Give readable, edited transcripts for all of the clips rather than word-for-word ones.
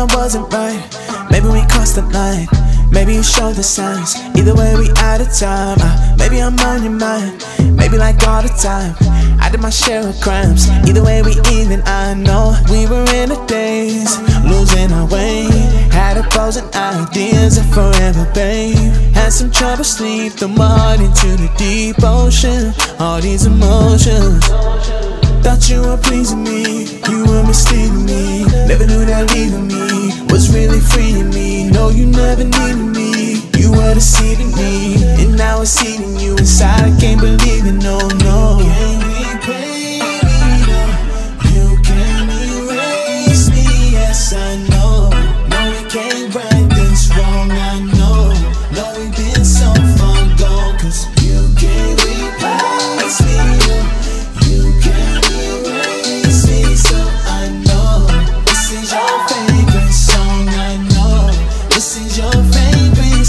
wasn't right. Maybe we crossed the line. Maybe you showed the signs. Either way we out of time. Maybe I'm on your mind. Maybe like all the time. I did my share of crimes. Either way we even. I know we were in the days, losing our way. Had opposing ideas of forever, babe. Had some trouble sleep, threw my heart into the deep ocean. All these emotions. Thought you were pleasing me, you were misleading me. Never knew that leaving me was really freeing me. No, you never needed me, you were deceiving me. And now it's eating you inside, I can't believe it, no, no. You can't repay me, no. You can't erase me, yes I know. No, we can't right this wrong, I know. No, we've been so far gone, cause you can't replace me, no. You can't erase me, so I know. This is your favorite song, I know. This is your favorite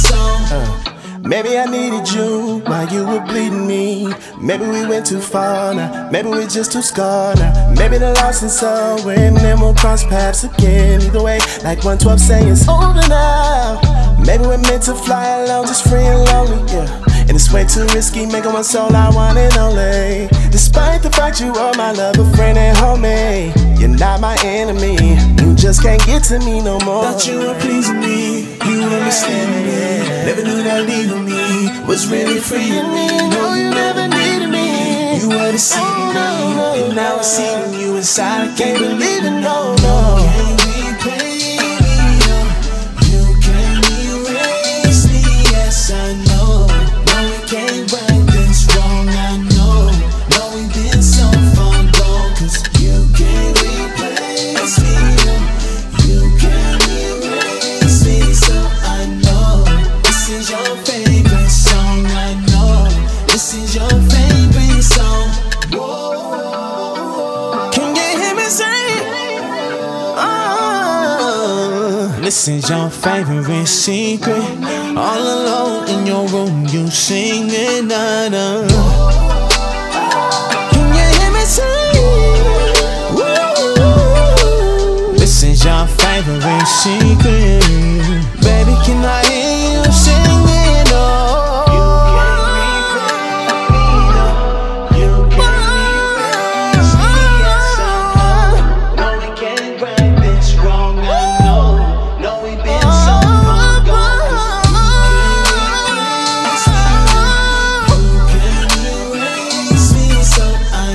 song. Maybe I needed you while you were bleeding me. Maybe we went too far now. Maybe we're just too scarred now. Maybe the lost in somewhere and then we'll cross paths again. Either way, like 112 saying it's over now. Maybe we're meant to fly alone, just free and lonely, yeah. And it's way too risky, making one soul I want and only. Despite the fact you are my lover, friend and homie, you're not my enemy. You just can't get to me no more. Thought you were pleasing me, you were misleading me. Never knew that leaving me was really freeing me. No, you never needed me, you were deceiving me. And now it's eating you inside, I can't believe it, no, no. Can't repay me, no. You can't erase me, yes I know. Can't right this wrong, I know. No, we've been so far gone, cause you can't replace me, no. You can't erase me, so I know. This is your favorite song, I know. This is your favorite song. Whoa. Can you hear me say? This is your favorite secret. All alone in your room, you singing, na-na. Can you hear me sing? Woo. This is your favorite secret. Baby, can I hear you singing? Oh.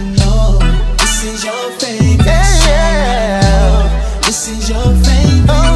This is your favorite.